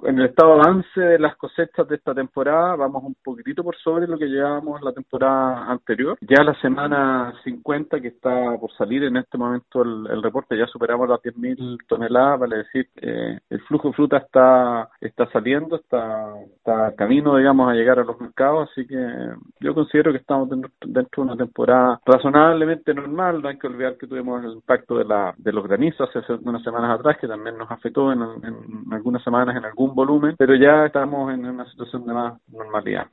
en el estado de avance de las cosechas de esta temporada, vamos un poquitito por sobre lo que llevábamos la temporada anterior. Ya la semana 50 que está por salir en este momento el reporte, ya superamos las 10.000 toneladas, vale decir, el flujo de fruta está saliendo, está camino, digamos, a llegar a los mercados, así que yo considero que estamos dentro de una temporada razonablemente normal. No hay que olvidar que tuvimos el impacto de los granizos hace unas semanas atrás, que también nos afectó en algunas semanas en algún volumen, pero ya estamos en una situación de más normalidad.